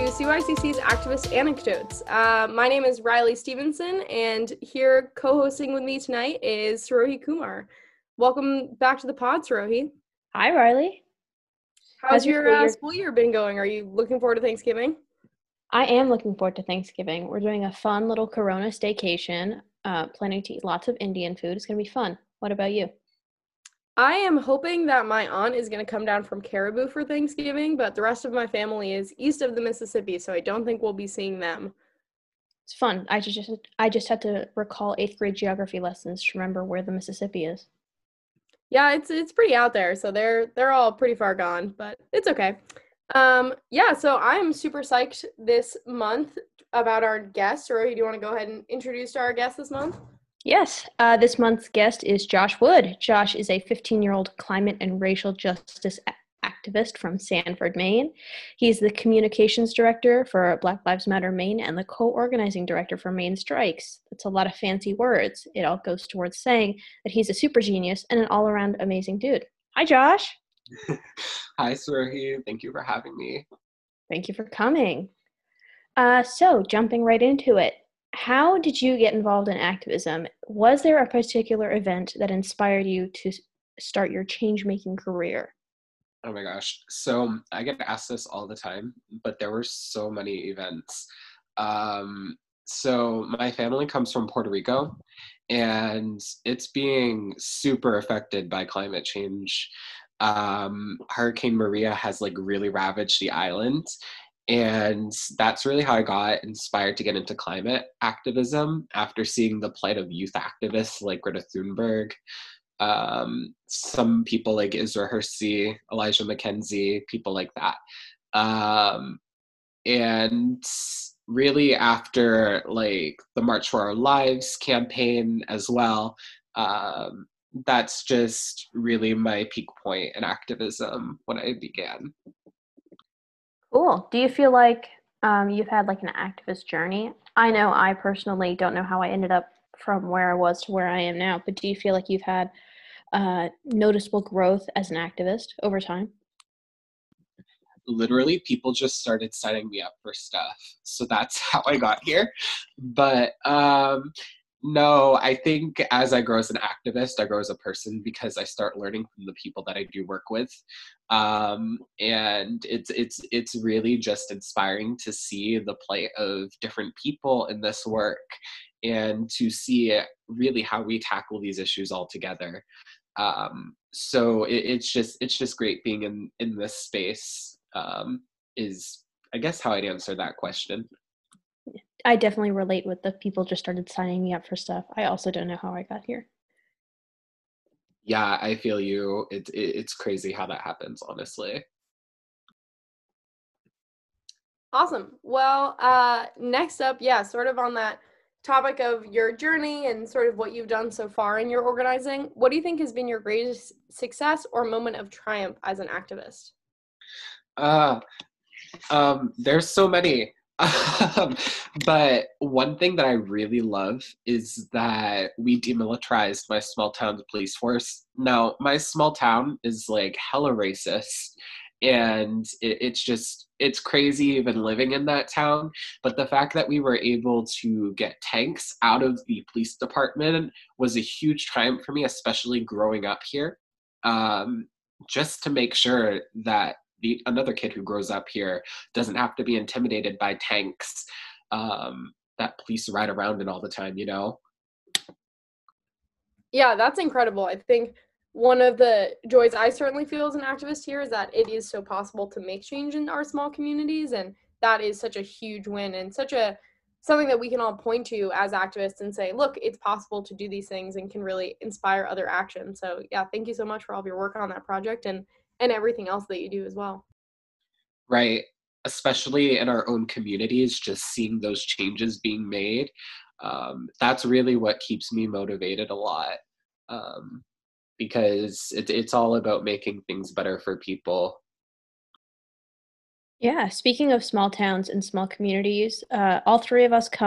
CYCC's Activist Anecdotes. My name is Riley Stevenson, and here co-hosting with me tonight is Sarohi Kumar. Welcome back to the pod, Sarohi. Hi, Riley. How's your school year been going? Are you looking forward to Thanksgiving? I am looking forward to Thanksgiving. We're doing a fun little Corona staycation, planning to eat lots of Indian food. It's going to be fun. What about you? I am hoping that my aunt is going to come down from Caribou for Thanksgiving, but the rest of my family is east of the Mississippi, so I don't think we'll be seeing them. It's fun. I just had to recall 8th grade geography lessons to remember where the Mississippi is. Yeah, it's pretty out there, so they're all pretty far gone, but it's okay. So I'm super psyched this month about our guest. Rory, do you want to go ahead and introduce our guest this month? Yes, this month's guest is Josh Wood. Josh is a 15-year-old climate and racial justice activist from Sanford, Maine. He's the communications director for Black Lives Matter Maine and the co-organizing director for Maine Strikes. That's a lot of fancy words. It all goes towards saying that he's a super genius and an all-around amazing dude. Hi, Josh. Hi, Sarohi. Thank you for having me. Thank you for coming. So, jumping right into it, how did you get involved in activism? Was there a particular event that inspired you to start your change-making career? Oh my gosh. So I get asked this all the time, but there were so many events. So my family comes from Puerto Rico, and it's being super affected by climate change. Hurricane Maria has really ravaged the island. And that's really how I got inspired to get into climate activism after seeing the plight of youth activists like Greta Thunberg, some people like Isra Hirsi, Elijah McKenzie, people like that. And really after the March for Our Lives campaign as well, that's just really my peak point in activism when I began. Cool. Do you feel like you've had an activist journey? I know I personally don't know how I ended up from where I was to where I am now, but do you feel like you've had noticeable growth as an activist over time? Literally, people just started signing me up for stuff. So that's how I got here. But no, I think as I grow as an activist, I grow as a person because I start learning from the people that I do work with. And it's really just inspiring to see the plight of different people in this work and to see really how we tackle these issues all together. So it's just great being in this space, is I guess how I'd answer that question. I definitely relate with the people just started signing me up for stuff. I also don't know how I got here. Yeah, I feel you. It's crazy how that happens, honestly. Awesome. Well, next up, sort of on that topic of your journey and sort of what you've done so far in your organizing, what do you think has been your greatest success or moment of triumph as an activist? There's so many. But one thing that I really love is that we demilitarized my small town's police force. Now, my small town is hella racist, and it's crazy even living in that town. But the fact that we were able to get tanks out of the police department was a huge triumph for me, especially growing up here. Just to make sure that another kid who grows up here doesn't have to be intimidated by tanks that police ride around in all the time, Yeah, that's incredible. I think one of the joys I certainly feel as an activist here is that it is so possible to make change in our small communities, and that is such a huge win and something that we can all point to as activists and say, look, it's possible to do these things and can really inspire other action. So yeah, thank you so much for all of your work on that project and everything else that you do as well. Right. Especially in our own communities, just seeing those changes being made. That's really what keeps me motivated a lot. Because it's all about making things better for people. Yeah, speaking of small towns and small communities, all three of us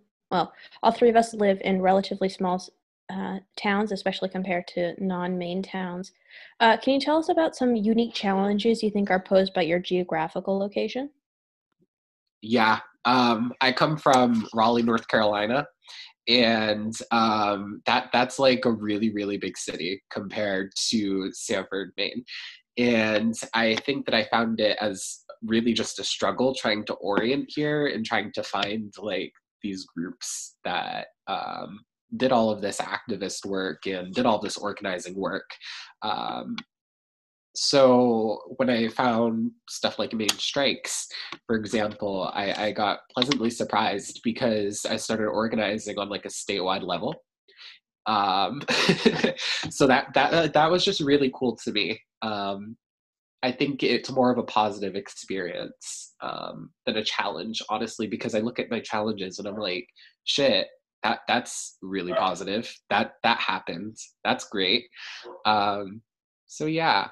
live in relatively small towns, especially compared to non-Maine towns. Can you tell us about some unique challenges you think are posed by your geographical location? Yeah. I come from Raleigh, North Carolina, and that's like a really, really big city compared to Sanford, Maine. And I think that I found it as really just a struggle trying to orient here and trying to find like these groups that did all of this activist work and did all this organizing work. Um, so when I found stuff like Maine Strikes, for example, I got pleasantly surprised because I started organizing on like a statewide level. Um, so that was just really cool to me. I think it's more of a positive experience than a challenge, honestly, because I look at my challenges and I'm like, shit, that's really positive. That happened. That's great. Um, so yeah.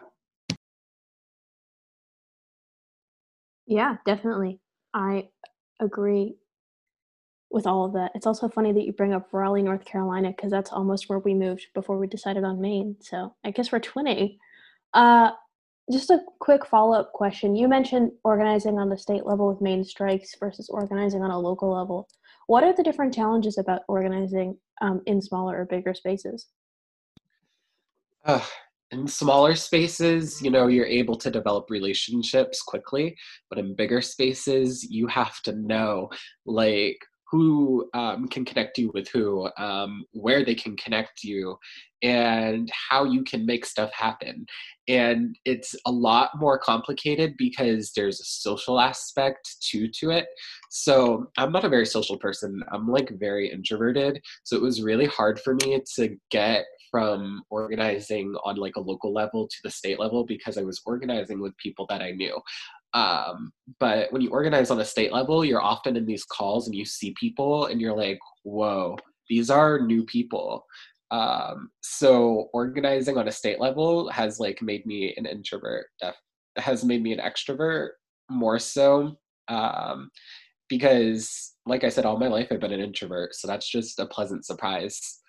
Yeah, definitely. I agree with all of that. It's also funny that you bring up Raleigh, North Carolina, because that's almost where we moved before we decided on Maine. So I guess we're twinning. Uh, just a quick follow-up question. You mentioned organizing on the state level with Maine Strikes versus organizing on a local level. What are the different challenges about organizing in smaller or bigger spaces? Uh, in smaller spaces, you know, you're able to develop relationships quickly, but in bigger spaces, you have to know like who can connect you with who, where they can connect you, and how you can make stuff happen. And it's a lot more complicated because there's a social aspect to it. So I'm not a very social person. I'm like very introverted. So it was really hard for me to get from organizing on like a local level to the state level because I was organizing with people that I knew. But when you organize on a state level, you're often in these calls and you see people and you're like, whoa, these are new people. So organizing on a state level has like made me an introvert, has made me an extrovert more so. Um, because like I said, all my life I've been an introvert. So that's just a pleasant surprise.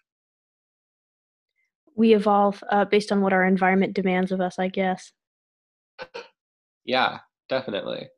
We evolve based on what our environment demands of us, I guess. Yeah, definitely.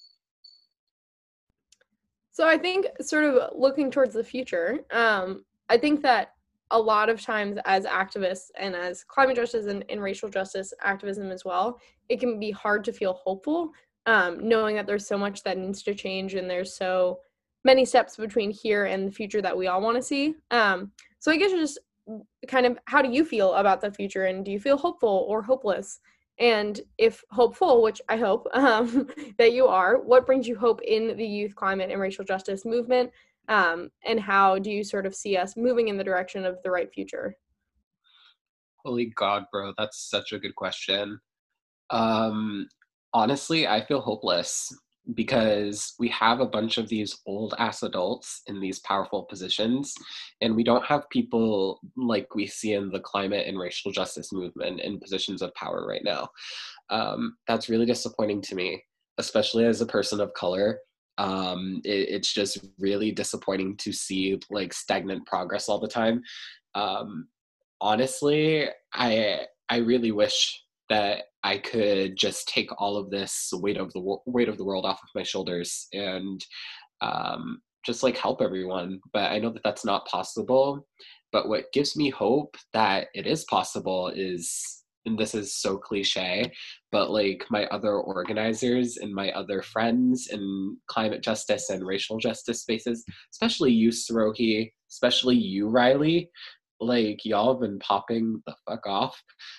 So I think sort of looking towards the future, I think that a lot of times as activists and as climate justice and racial justice activism as well, it can be hard to feel hopeful, knowing that there's so much that needs to change and there's so many steps between here and the future that we all want to see. So I guess just kind of how do you feel about the future and do you feel hopeful or hopeless? And if hopeful, which I hope that you are, what brings you hope in the youth climate and racial justice movement? And how do you sort of see us moving in the direction of the right future? Holy God, bro, that's such a good question. Um, Honestly, I feel hopeless because we have a bunch of these old ass adults in these powerful positions, and we don't have people like we see in the climate and racial justice movement in positions of power right now. That's really disappointing to me, especially as a person of color. It's just really disappointing to see like stagnant progress all the time. Um, Honestly, I really wish that I could just take all of this weight of the world off of my shoulders and just like help everyone. But I know that that's not possible. But what gives me hope that it is possible is, and this is so cliche, but like my other organizers and my other friends in climate justice and racial justice spaces, especially you, Sarohi, especially you, Riley, like y'all have been popping the fuck off.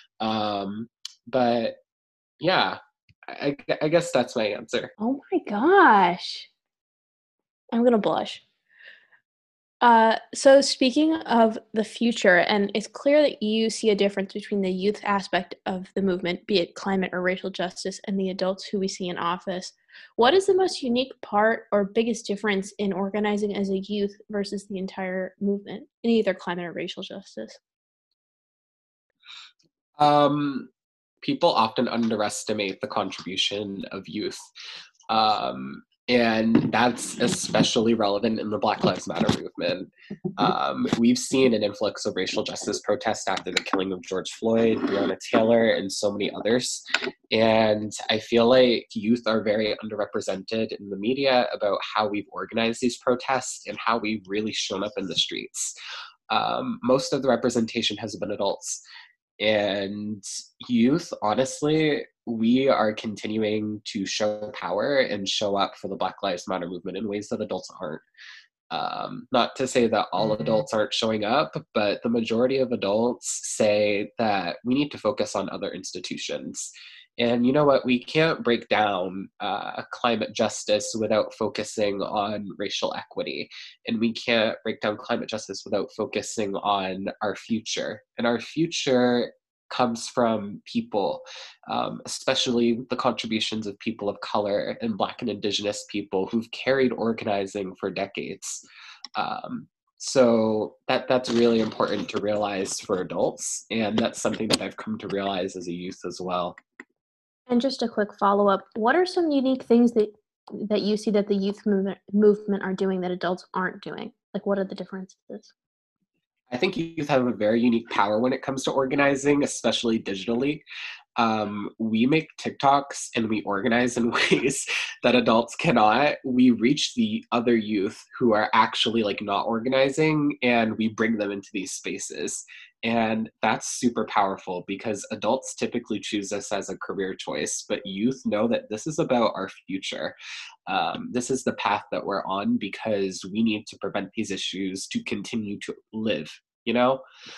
But yeah, I guess that's my answer. Oh my gosh. I'm going to blush. So speaking of the future, and it's clear that you see a difference between the youth aspect of the movement, be it climate or racial justice, and the adults who we see in office. What is the most unique part or biggest difference in organizing as a youth versus the entire movement in either climate or racial justice? Um, People often underestimate the contribution of youth. And that's especially relevant in the Black Lives Matter movement. We've seen an influx of racial justice protests after the killing of George Floyd, Breonna Taylor, and so many others. And I feel like youth are very underrepresented in the media about how we've organized these protests and how we've really shown up in the streets. Most of the representation has been adults. And youth, honestly, we are continuing to show power and show up for the Black Lives Matter movement in ways that adults aren't. Not to say that all adults aren't showing up, but the majority of adults say that we need to focus on other institutions. And you know what? We can't break down climate justice without focusing on racial equity. And we can't break down climate justice without focusing on our future. And our future comes from people, especially the contributions of people of color and Black and Indigenous people who've carried organizing for decades. So that's really important to realize for adults, and that's something that I've come to realize as a youth as well. And just a quick follow-up, what are some unique things that you see that the youth movement are doing that adults aren't doing? Like, what are the differences? I think youth have a very unique power when it comes to organizing, especially digitally. We make TikToks and we organize in ways that adults cannot. We reach the other youth who are actually like not organizing, and we bring them into these spaces. And that's super powerful because adults typically choose this as a career choice, but youth know that this is about our future. This is the path that we're on because we need to prevent these issues to continue to live, you know?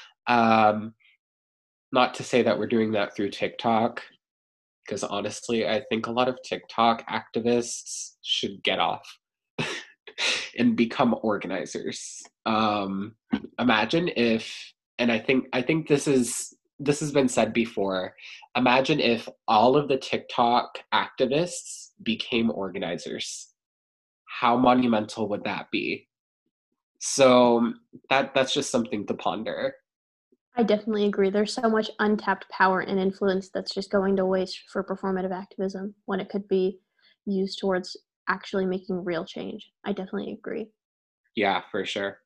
Not to say that we're doing that through TikTok, because honestly, I think a lot of TikTok activists should get off and become organizers. Imagine if, and I think this has been said before. Imagine if all of the TikTok activists became organizers. How monumental would that be? So that's just something to ponder. I definitely agree. There's so much untapped power and influence that's just going to waste for performative activism when it could be used towards actually making real change. I definitely agree. Yeah, for sure.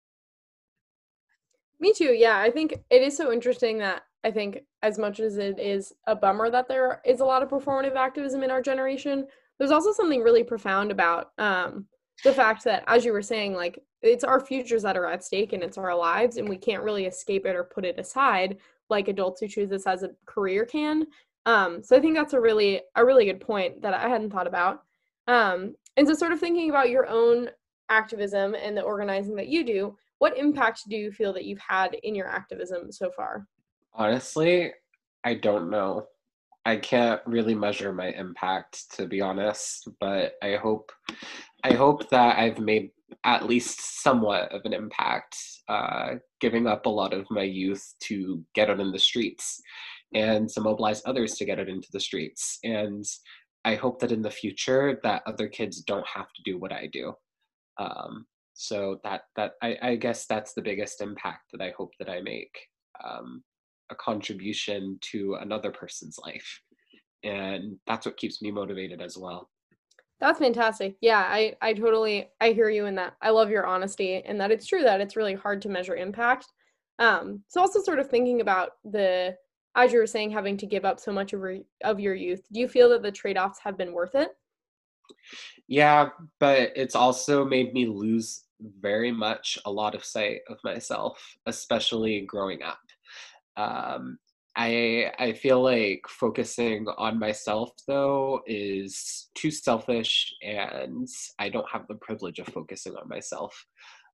Me too. Yeah, I think it is so interesting that I think as much as it is a bummer that there is a lot of performative activism in our generation, there's also something really profound about the fact that, as you were saying, like it's our futures that are at stake and it's our lives, and we can't really escape it or put it aside like adults who choose this as a career can. So I think that's a really good point that I hadn't thought about. And so, sort of thinking about your own activism and the organizing that you do, what impact do you feel that you've had in your activism so far? Honestly, I don't know. I can't really measure my impact, to be honest, but I hope that I've made at least somewhat of an impact, giving up a lot of my youth to get out in the streets and to mobilize others to get out into the streets. And I hope that in the future that other kids don't have to do what I do. So I guess that's the biggest impact that I hope that I make, um, a contribution to another person's life, and that's what keeps me motivated as well. That's fantastic. Yeah, I totally I hear you in that. I love your honesty and that it's true that it's really hard to measure impact. So also sort of thinking about the, as you were saying, having to give up so much of your youth. Do you feel that the trade-offs have been worth it? Yeah, but it's also made me lose very much a lot of sight of myself, especially growing up. Um, I feel like focusing on myself though is too selfish, and I don't have the privilege of focusing on myself.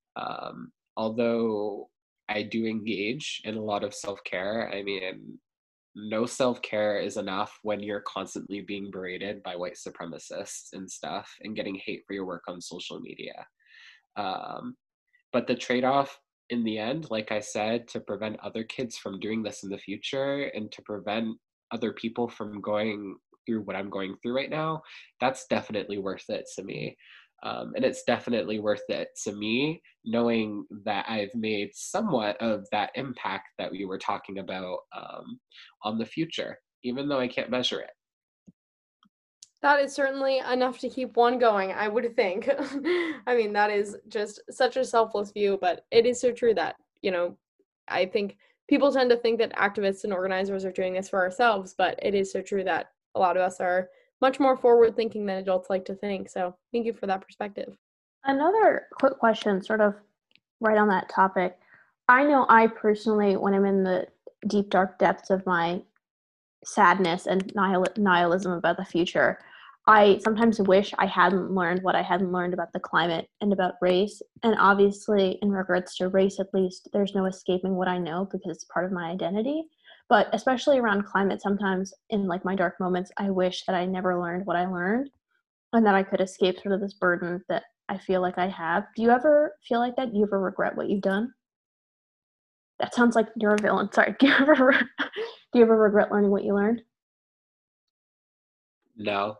Although I do engage in a lot of self care. I mean, no self care is enough when you're constantly being berated by white supremacists and stuff and getting hate for your work on social media. Um, but the trade off in the end, like I said, to prevent other kids from doing this in the future and to prevent other people from going through what I'm going through right now, that's definitely worth it to me. And it's definitely worth it to me knowing that I've made somewhat of that impact that we were talking about, on the future, even though I can't measure it. That is certainly enough to keep one going, I would think. I mean, that is just such a selfless view, but it is so true that, I think people tend to think that activists and organizers are doing this for ourselves, but it is so true that a lot of us are much more forward thinking than adults like to think. So thank you for that perspective. Another quick question, sort of right on that topic. I know I personally, when I'm in the deep, dark depths of my sadness and nihilism about the future, I sometimes wish I hadn't learned what I hadn't learned about the climate and about race. And obviously, in regards to race, at least, there's no escaping what I know because it's part of my identity. But especially around climate, sometimes in like my dark moments, I wish that I never learned what I learned and that I could escape sort of this burden that I feel like I have. Do you ever feel like that? Do you ever regret what you've done? That sounds like you're a villain. Sorry. Do you ever regret learning what you learned? No.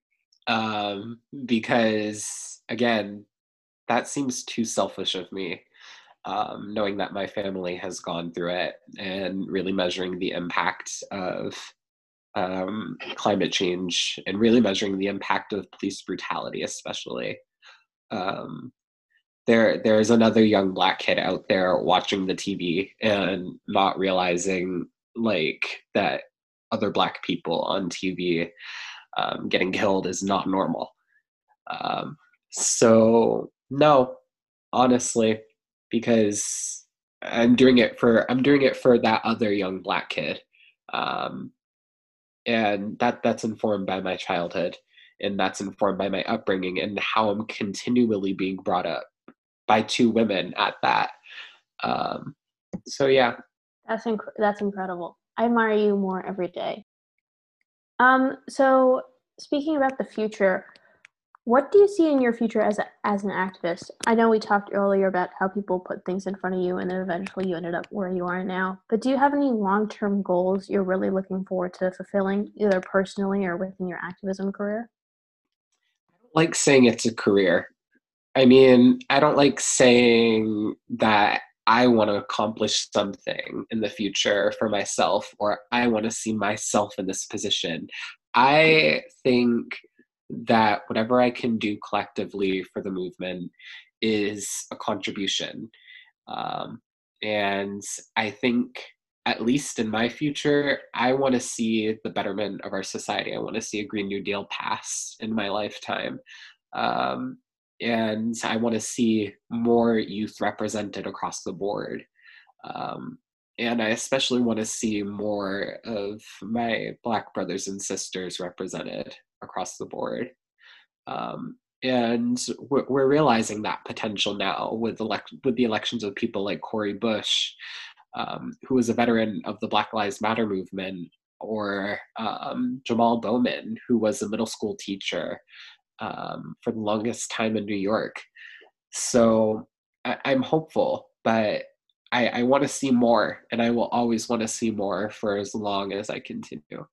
Because again, that seems too selfish of me. Knowing that my family has gone through it and really measuring the impact of climate change and really measuring the impact of police brutality, especially. Um, there's another young Black kid out there watching the TV and not realizing like that other Black people on TV getting killed is not normal. Um, so no, honestly, because I'm doing it for that other young Black kid, um, and that's informed by my childhood, and that's informed by my upbringing and how I'm continually being brought up by two women at that. Um, so yeah. That's incredible. I admire you more every day. So speaking about the future, what do you see in your future as an activist? I know we talked earlier about how people put things in front of you and then eventually you ended up where you are now. But do you have any long-term goals you're really looking forward to fulfilling, either personally or within your activism career? Like saying it's a career. I mean, I don't like saying that I want to accomplish something in the future for myself or I want to see myself in this position. I think that whatever I can do collectively for the movement is a contribution. Um, and I think, at least in my future, I want to see the betterment of our society. I want to see a Green New Deal pass in my lifetime. Um, and I want to see more youth represented across the board. Um, and I especially want to see more of my Black brothers and sisters represented across the board. And we're realizing that potential now with the elections of people like Cori Bush, who was a veteran of the Black Lives Matter movement, or Jamal Bowman, who was a middle school teacher for the longest time in New York. So I'm hopeful, but I want to see more, and I will always want to see more for as long as I continue.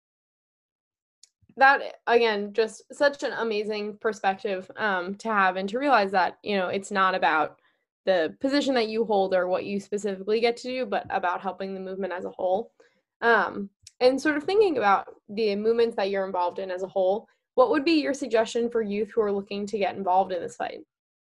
That again, just such an amazing perspective to have, and to realize that it's not about the position that you hold or what you specifically get to do, but about helping the movement as a whole. And sort of thinking about the movements that you're involved in as a whole, what would be your suggestion for youth who are looking to get involved in this fight?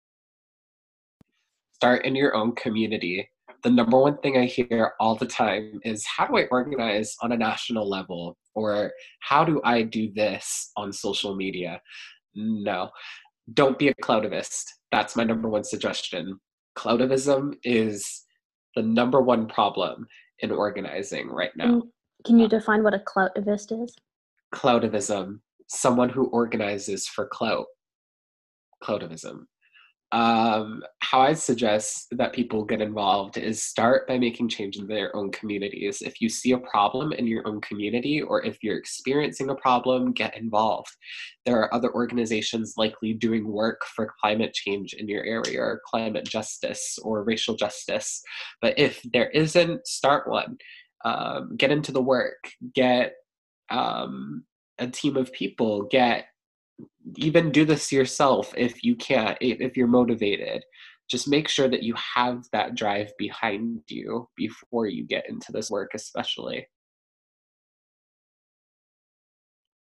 Start in your own community. The number one thing I hear all the time is, how do I organize on a national level? Or how do I do this on social media? No, don't be a cloudivist. That's my number one suggestion. Cloudivism is the number one problem in organizing right now. Can you define what a cloutivist is? Cloudivism, someone who organizes for clout. Cloudivism. How I suggest that people get involved is start by making change in their own communities. If you see a problem in your own community, or if you're experiencing a problem, get involved. There are other organizations likely doing work for climate change in your area, or climate justice or racial justice. But if there isn't, start one. Get into the work. Get a team of people. Even do this yourself if you can't, if you're motivated. Just make sure that you have that drive behind you before you get into this work, especially.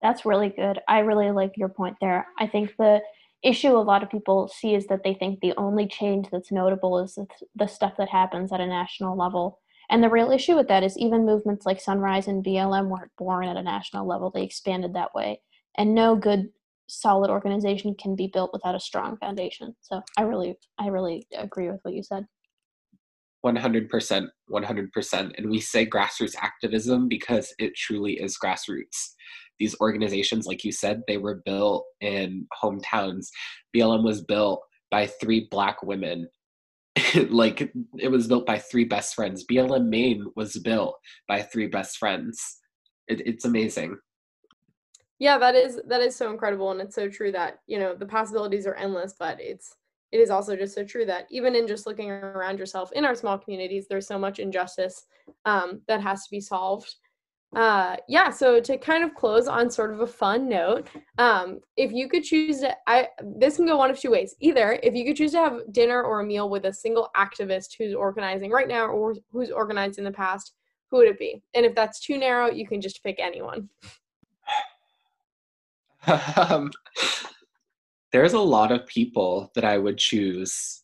That's really good. I really like your point there. I think the issue a lot of people see is that they think the only change that's notable is the stuff that happens at a national level. And the real issue with that is even movements like Sunrise and BLM weren't born at a national level. They expanded that way. And no good, solid organization can be built without a strong foundation. So I really agree with what you said. 100%, 100%. And we say grassroots activism because it truly is grassroots. These organizations, like you said, they were built in hometowns. BLM was built by 3 Black women. Like, it was built by 3 best friends. BLM Maine was built by 3 best friends. It's amazing. Yeah, that is so incredible, and it's so true that, the possibilities are endless, but it is also just so true that even in just looking around yourself in our small communities, there's so much injustice that has to be solved. Yeah, so to kind of close on sort of a fun note, if you could choose this can go one of 2 ways. Either if you could choose to have dinner or a meal with a single activist who's organizing right now or who's organized in the past, who would it be? And if that's too narrow, you can just pick anyone. There's a lot of people that I would choose.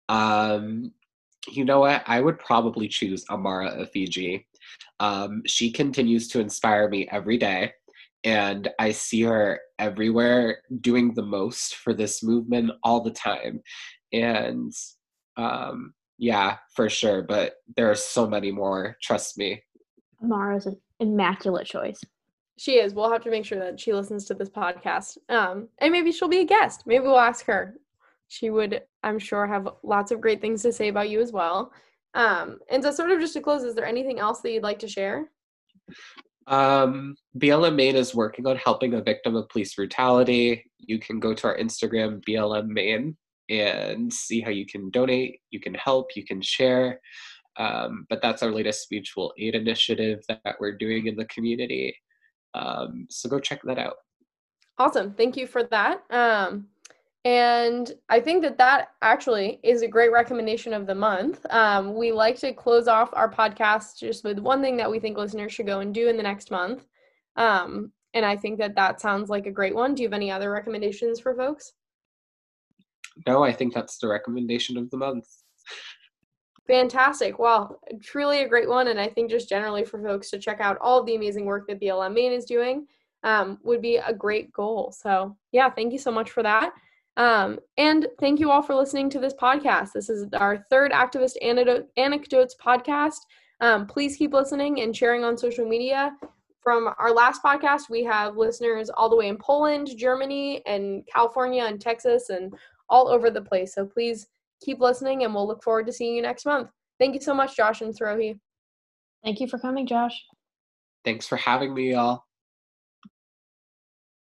You know what? I would probably choose Amara Afiji. She continues to inspire me every day, and I see her everywhere doing the most for this movement all the time. And yeah, for sure. But there are so many more, trust me. Amara's an immaculate choice. She is. We'll have to make sure that she listens to this podcast. And maybe she'll be a guest. Maybe we'll ask her. She would, I'm sure, have lots of great things to say about you as well. And so sort of just to close, is there anything else that you'd like to share? BLM Maine is working on helping a victim of police brutality. You can go to our Instagram, BLM Maine, and see how you can donate, you can help, you can share. But that's our latest mutual aid initiative that we're doing in the community. So go check that out. Awesome. Thank you for that. And I think that actually is a great recommendation of the month. We like to close off our podcast just with one thing that we think listeners should go and do in the next month. And I think that sounds like a great one. Do you have any other recommendations for folks? No, I think that's the recommendation of the month. Fantastic. Well, truly a great one. And I think just generally for folks to check out all of the amazing work that BLM Maine is doing would be a great goal. So yeah, thank you so much for that. And thank you all for listening to this podcast. This is our 3rd Activist Anecdotes podcast. Please keep listening and sharing on social media. From our last podcast, we have listeners all the way in Poland, Germany, and California, and Texas, and all over the place. So please keep listening, and we'll look forward to seeing you next month. Thank you so much, Josh and Sarohi. Thank you for coming, Josh. Thanks for having me, y'all.